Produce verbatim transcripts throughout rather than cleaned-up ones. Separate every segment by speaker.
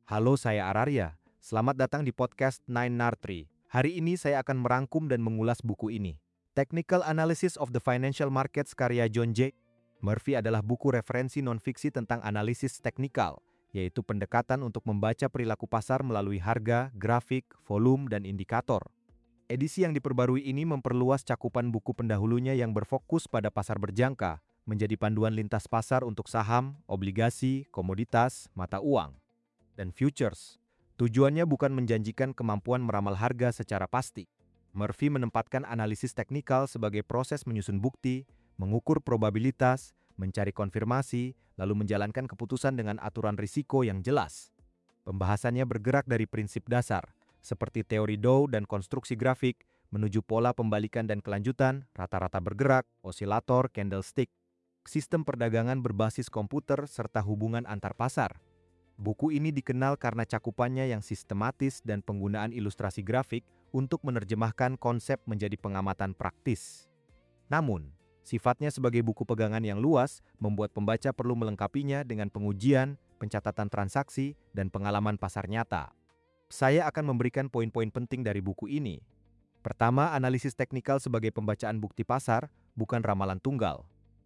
Speaker 1: Halo, saya Araria. Selamat datang di podcast Nine Nartri. Hari ini saya akan merangkum dan mengulas buku ini. Technical Analysis of the Financial Markets karya John J. Murphy adalah buku referensi non-fiksi tentang analisis teknikal, yaitu pendekatan untuk membaca perilaku pasar melalui harga, grafik, volume, dan indikator. Edisi yang diperbarui ini memperluas cakupan buku pendahulunya yang berfokus pada pasar berjangka, menjadi panduan lintas pasar untuk saham, obligasi, komoditas, mata uang, dan futures. Tujuannya bukan menjanjikan kemampuan meramal harga secara pasti. Murphy menempatkan analisis teknikal sebagai proses menyusun bukti, mengukur probabilitas, mencari konfirmasi, lalu menjalankan keputusan dengan aturan risiko yang jelas. Pembahasannya bergerak dari prinsip dasar, seperti teori Dow dan konstruksi grafik, menuju pola pembalikan dan kelanjutan, rata-rata bergerak, osilator, candlestick, sistem perdagangan berbasis komputer, serta hubungan antar pasar. Buku ini dikenal karena cakupannya yang sistematis dan penggunaan ilustrasi grafik untuk menerjemahkan konsep menjadi pengamatan praktis. Namun, sifatnya sebagai buku pegangan yang luas membuat pembaca perlu melengkapinya dengan pengujian, pencatatan transaksi, dan pengalaman pasar nyata. Saya akan memberikan poin-poin penting dari buku ini. Pertama, analisis teknikal sebagai pembacaan bukti pasar, bukan ramalan tunggal.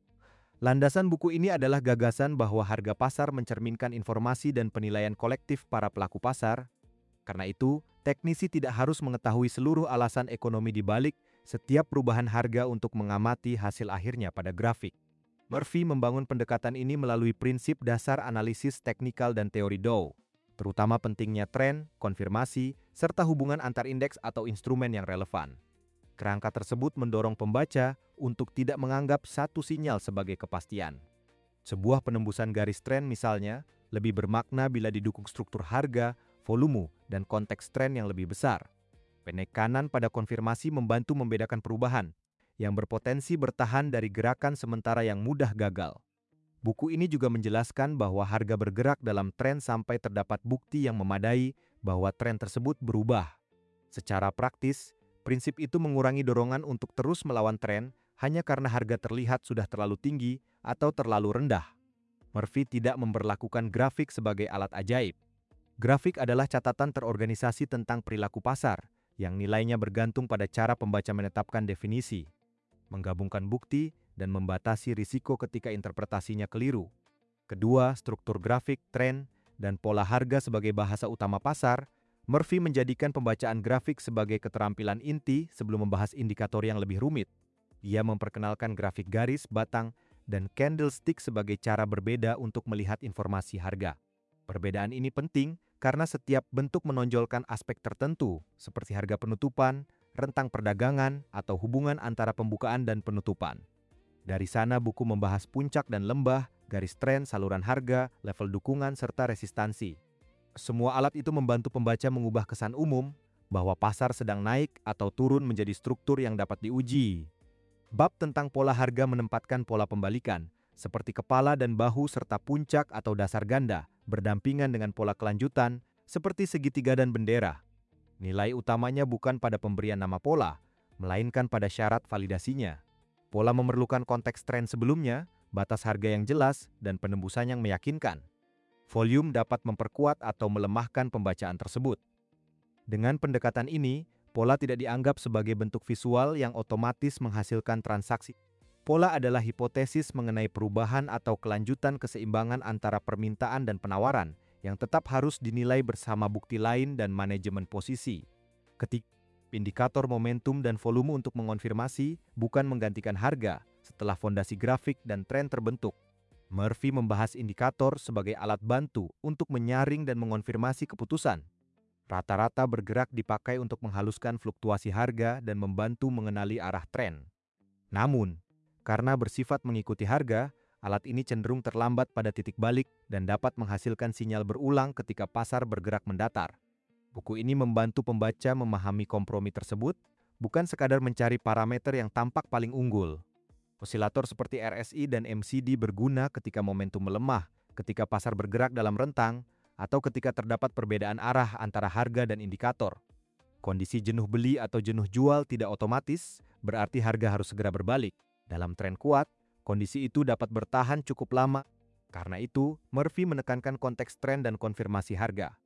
Speaker 1: Landasan buku ini adalah gagasan bahwa harga pasar mencerminkan informasi dan penilaian kolektif para pelaku pasar. Karena itu, teknisi tidak harus mengetahui seluruh alasan ekonomi di balik setiap perubahan harga untuk mengamati hasil akhirnya pada grafik. Murphy membangun pendekatan ini melalui prinsip dasar analisis teknikal dan teori Dow, terutama pentingnya tren, konfirmasi, serta hubungan antar indeks atau instrumen yang relevan. Kerangka tersebut mendorong pembaca untuk tidak menganggap satu sinyal sebagai kepastian. Sebuah penembusan garis tren misalnya lebih bermakna bila didukung struktur harga, volume, dan konteks tren yang lebih besar. Penekanan pada konfirmasi membantu membedakan perubahan yang berpotensi bertahan dari gerakan sementara yang mudah gagal. Buku ini juga menjelaskan bahwa harga bergerak dalam tren sampai terdapat bukti yang memadai bahwa tren tersebut berubah. Secara praktis, prinsip itu mengurangi dorongan untuk terus melawan tren hanya karena harga terlihat sudah terlalu tinggi atau terlalu rendah. Murphy tidak memperlakukan grafik sebagai alat ajaib. Grafik adalah catatan terorganisasi tentang perilaku pasar, yang nilainya bergantung pada cara pembaca menetapkan definisi, menggabungkan bukti, dan membatasi risiko ketika interpretasinya keliru. Kedua, struktur grafik, tren, dan pola harga sebagai bahasa utama pasar. Murphy menjadikan pembacaan grafik sebagai keterampilan inti sebelum membahas indikator yang lebih rumit. Dia memperkenalkan grafik garis, batang, dan candlestick sebagai cara berbeda untuk melihat informasi harga. Perbedaan ini penting karena setiap bentuk menonjolkan aspek tertentu, seperti harga penutupan, rentang perdagangan, atau hubungan antara pembukaan dan penutupan. Dari sana buku membahas puncak dan lembah, garis tren, saluran harga, level dukungan, serta resistansi. Semua alat itu membantu pembaca mengubah kesan umum bahwa pasar sedang naik atau turun menjadi struktur yang dapat diuji. Bab tentang pola harga menempatkan pola pembalikan, seperti kepala dan bahu serta puncak atau dasar ganda, berdampingan dengan pola kelanjutan, seperti segitiga dan bendera. Nilai utamanya bukan pada pemberian nama pola, melainkan pada syarat validasinya. Pola memerlukan konteks tren sebelumnya, batas harga yang jelas, dan penembusan yang meyakinkan. Volume dapat memperkuat atau melemahkan pembacaan tersebut. Dengan pendekatan ini, pola tidak dianggap sebagai bentuk visual yang otomatis menghasilkan transaksi. Pola adalah hipotesis mengenai perubahan atau kelanjutan keseimbangan antara permintaan dan penawaran yang tetap harus dinilai bersama bukti lain dan manajemen posisi. Ketika indikator momentum dan volume untuk mengonfirmasi bukan menggantikan harga setelah fondasi grafik dan tren terbentuk. Murphy membahas indikator sebagai alat bantu untuk menyaring dan mengonfirmasi keputusan. Rata-rata bergerak dipakai untuk menghaluskan fluktuasi harga dan membantu mengenali arah tren. Namun, karena bersifat mengikuti harga, alat ini cenderung terlambat pada titik balik dan dapat menghasilkan sinyal berulang ketika pasar bergerak mendatar. Buku ini membantu pembaca memahami kompromi tersebut, bukan sekadar mencari parameter yang tampak paling unggul. Osilator seperti R S I dan M C D berguna ketika momentum melemah, ketika pasar bergerak dalam rentang, atau ketika terdapat perbedaan arah antara harga dan indikator. Kondisi jenuh beli atau jenuh jual tidak otomatis, berarti harga harus segera berbalik. Dalam tren kuat, kondisi itu dapat bertahan cukup lama. Karena itu, Murphy menekankan konteks tren dan konfirmasi harga.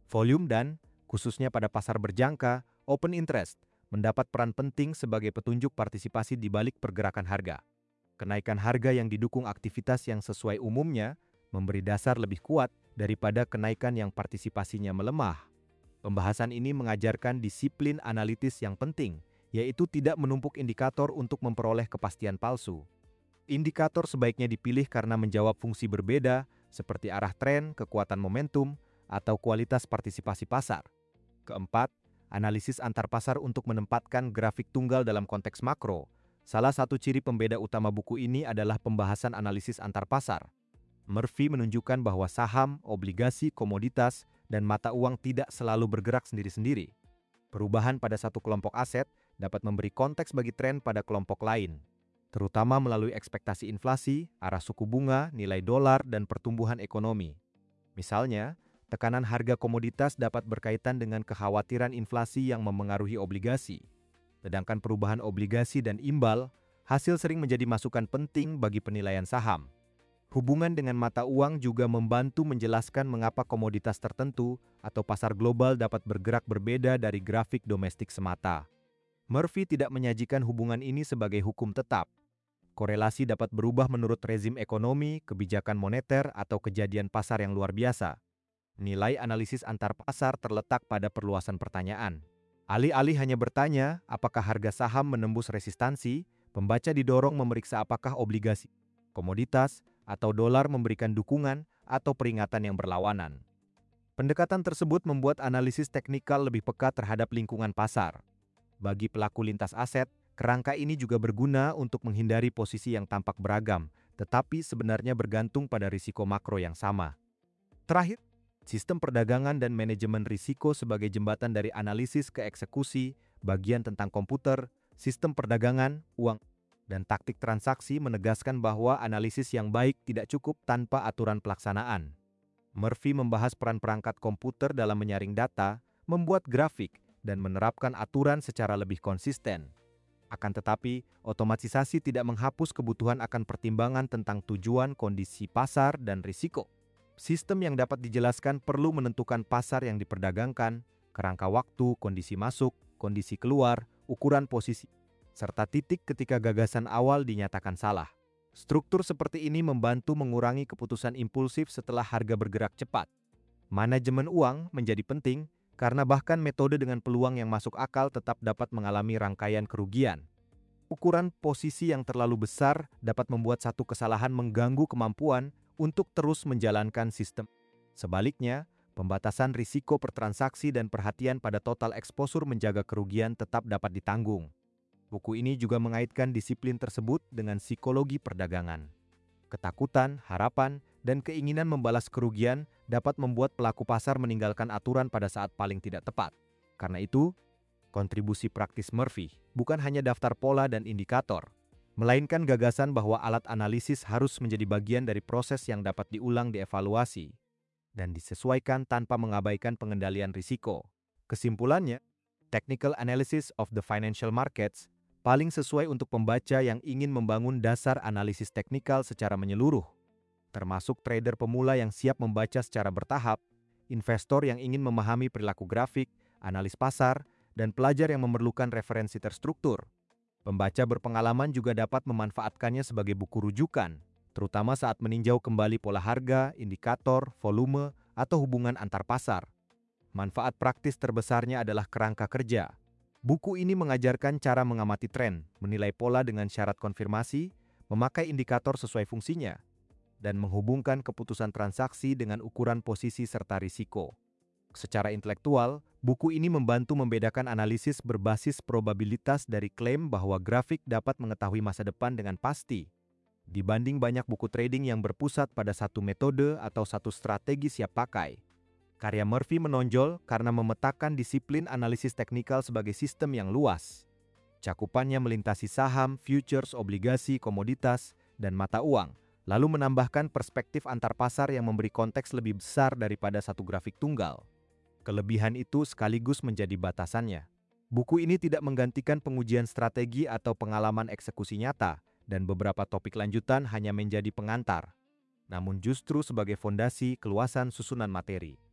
Speaker 1: Volume dan, khususnya pada pasar berjangka, open interest, mendapat peran penting sebagai petunjuk partisipasi di balik pergerakan harga. Kenaikan harga yang didukung aktivitas yang sesuai umumnya memberi dasar lebih kuat daripada kenaikan yang partisipasinya melemah. Pembahasan ini mengajarkan disiplin analitis yang penting, yaitu tidak menumpuk indikator untuk memperoleh kepastian palsu. Indikator sebaiknya dipilih karena menjawab fungsi berbeda, seperti arah tren, kekuatan momentum, atau kualitas partisipasi pasar. Keempat, analisis antar pasar untuk menempatkan grafik tunggal dalam konteks makro. Salah satu ciri pembeda utama buku ini adalah pembahasan analisis antar pasar. Murphy menunjukkan bahwa saham, obligasi, komoditas, dan mata uang tidak selalu bergerak sendiri-sendiri. Perubahan pada satu kelompok aset dapat memberi konteks bagi tren pada kelompok lain, terutama melalui ekspektasi inflasi, arah suku bunga, nilai dolar, dan pertumbuhan ekonomi. Misalnya, tekanan harga komoditas dapat berkaitan dengan kekhawatiran inflasi yang memengaruhi obligasi. Sedangkan perubahan obligasi dan imbal, hasil sering menjadi masukan penting bagi penilaian saham. Hubungan dengan mata uang juga membantu menjelaskan mengapa komoditas tertentu atau pasar global dapat bergerak berbeda dari grafik domestik semata. Murphy tidak menyajikan hubungan ini sebagai hukum tetap. Korelasi dapat berubah menurut rezim ekonomi, kebijakan moneter, atau kejadian pasar yang luar biasa. Nilai analisis antar pasar terletak pada perluasan pertanyaan. Alih-alih hanya bertanya apakah harga saham menembus resistansi, pembaca didorong memeriksa apakah obligasi, komoditas, atau dolar memberikan dukungan atau peringatan yang berlawanan. Pendekatan tersebut membuat analisis teknikal lebih peka terhadap lingkungan pasar. Bagi pelaku lintas aset, kerangka ini juga berguna untuk menghindari posisi yang tampak beragam, tetapi sebenarnya bergantung pada risiko makro yang sama. Terakhir, sistem perdagangan dan manajemen risiko sebagai jembatan dari analisis ke eksekusi, bagian tentang komputer, sistem perdagangan, uang, dan taktik transaksi menegaskan bahwa analisis yang baik tidak cukup tanpa aturan pelaksanaan. Murphy membahas peran perangkat komputer dalam menyaring data, membuat grafik, dan menerapkan aturan secara lebih konsisten. Akan tetapi, otomatisasi tidak menghapus kebutuhan akan pertimbangan tentang tujuan, kondisi pasar, dan risiko. Sistem yang dapat dijelaskan perlu menentukan pasar yang diperdagangkan, kerangka waktu, kondisi masuk, kondisi keluar, ukuran posisi, serta titik ketika gagasan awal dinyatakan salah. Struktur seperti ini membantu mengurangi keputusan impulsif setelah harga bergerak cepat. Manajemen uang menjadi penting karena bahkan metode dengan peluang yang masuk akal tetap dapat mengalami rangkaian kerugian. Ukuran posisi yang terlalu besar dapat membuat satu kesalahan mengganggu kemampuan untuk terus menjalankan sistem. Sebaliknya, pembatasan risiko per transaksi dan perhatian pada total exposure menjaga kerugian tetap dapat ditanggung. Buku ini juga mengaitkan disiplin tersebut dengan psikologi perdagangan. Ketakutan, harapan, dan keinginan membalas kerugian dapat membuat pelaku pasar meninggalkan aturan pada saat paling tidak tepat. Karena itu, kontribusi praktis Murphy bukan hanya daftar pola dan indikator, melainkan gagasan bahwa alat analisis harus menjadi bagian dari proses yang dapat diulang, dievaluasi, dan disesuaikan tanpa mengabaikan pengendalian risiko. Kesimpulannya, technical analysis of the financial markets paling sesuai untuk pembaca yang ingin membangun dasar analisis teknikal secara menyeluruh, termasuk trader pemula yang siap membaca secara bertahap, investor yang ingin memahami perilaku grafik, analis pasar, dan pelajar yang memerlukan referensi terstruktur. Pembaca berpengalaman juga dapat memanfaatkannya sebagai buku rujukan, terutama saat meninjau kembali pola harga, indikator, volume, atau hubungan antar pasar. Manfaat praktis terbesarnya adalah kerangka kerja. Buku ini mengajarkan cara mengamati tren, menilai pola dengan syarat konfirmasi, memakai indikator sesuai fungsinya, dan menghubungkan keputusan transaksi dengan ukuran posisi serta risiko. Secara intelektual, buku ini membantu membedakan analisis berbasis probabilitas dari klaim bahwa grafik dapat mengetahui masa depan dengan pasti, dibanding banyak buku trading yang berpusat pada satu metode atau satu strategi siap pakai. Karya Murphy menonjol karena memetakan disiplin analisis teknikal sebagai sistem yang luas. Cakupannya melintasi saham, futures, obligasi, komoditas, dan mata uang, lalu menambahkan perspektif antar pasar yang memberi konteks lebih besar daripada satu grafik tunggal. Kelebihan itu sekaligus menjadi batasannya. Buku ini tidak menggantikan pengujian strategi atau pengalaman eksekusi nyata, dan beberapa topik lanjutan hanya menjadi pengantar, namun justru sebagai fondasi keluasan susunan materi.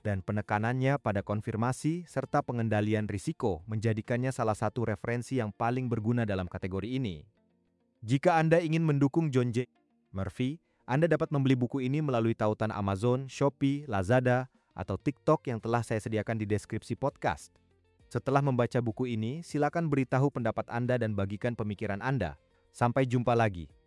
Speaker 1: dan penekanannya pada konfirmasi serta pengendalian risiko menjadikannya salah satu referensi yang paling berguna dalam kategori ini. Jika Anda ingin mendukung John J. Murphy, Anda dapat membeli buku ini melalui tautan Amazon, Shopee, Lazada, atau TikTok yang telah saya sediakan di deskripsi podcast. Setelah membaca buku ini, silakan beritahu pendapat Anda dan bagikan pemikiran Anda. Sampai jumpa lagi.